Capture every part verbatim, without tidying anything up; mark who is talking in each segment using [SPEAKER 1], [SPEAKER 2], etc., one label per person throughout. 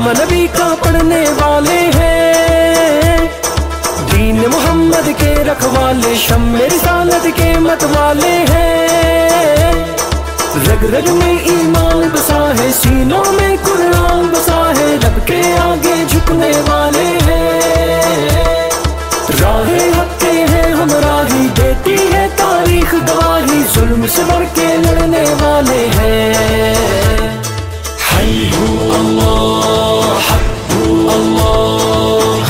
[SPEAKER 1] कलमा नबी का पढ़ने वाले हैं, दीन मोहम्मद के रखवाले, शम्मे रिसालत के मत वाले हैं। रग रग में ईमान बसा है, सीनों में कुरान बसा है, रब के आगे झुकने वाले हैं। राहे हक के हैं हम राही, देती है तारीख गवाही, जुल्म से बढ़ के लड़ने वाले हैं। हय्यू अल्लाह हक्कू अल्लाह,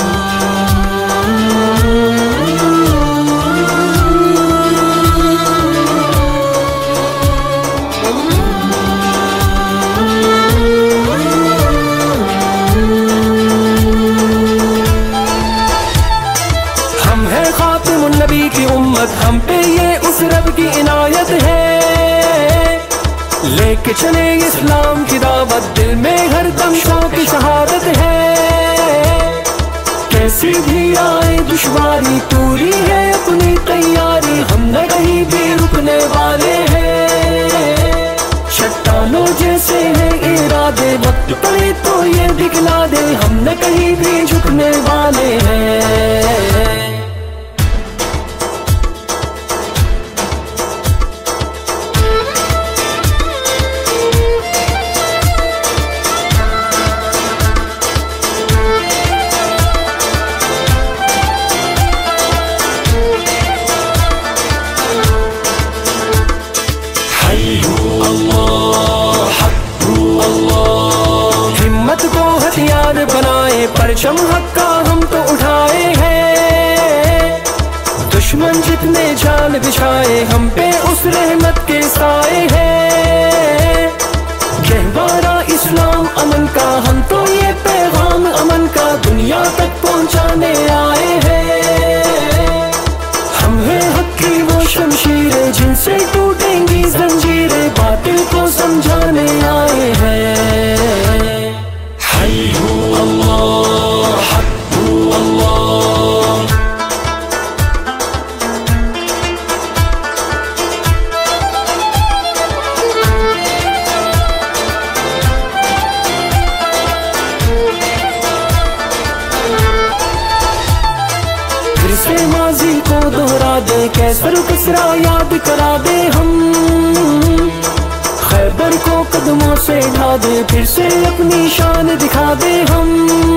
[SPEAKER 1] हम है खातिमुन नबी की उम्मत, हम पे ये उस रब की इनायत है। लेके चले इस्लाम की दावत, दिल में हर दम शौक़ शहादत है। कैसी भी आए दुश्वारी, पूरी है अपनी तैयारी, हम न कहीं भी रुकने वाले हैं। चट्टानों जैसे है इरादे, वक्त पड़े तो ये दिखला दे, हम न कहीं भी झुकने वाले हैं। हिम्मत को हथियार बनाए, परचम हक का हम तो उठाए हैं। दुश्मन जितने जाल बिछाए, हम पे उस रहमत के साए हैं। गहवारा इस्लाम अमन का, हम तो ये पैगाम अमन का दुनिया तक पहुंचाने आए हैं। हम हैं हक की वो शमशीरें, जिनसे टूटेंगी जंजीरें, बातिल को समझाने आए हैं। हय्यू अल्लाह हक्कू अल्लाह, फिर से माजी को दोहरा दे, कैसर कसरा याद करा दे हम। खैबर को कदमों से ढा दे, फिर से अपनी शान दिखा दे हम।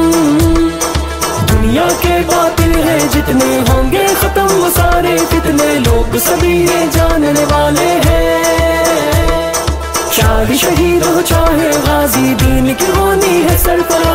[SPEAKER 1] दुनिया के बातिल है जितने, होंगे खत्म वो सारे फितने, लोग सभी ये जानने वाले हैं। चाहे शहीद हो चाहे गाजी, दीन की होनी है सरफराज।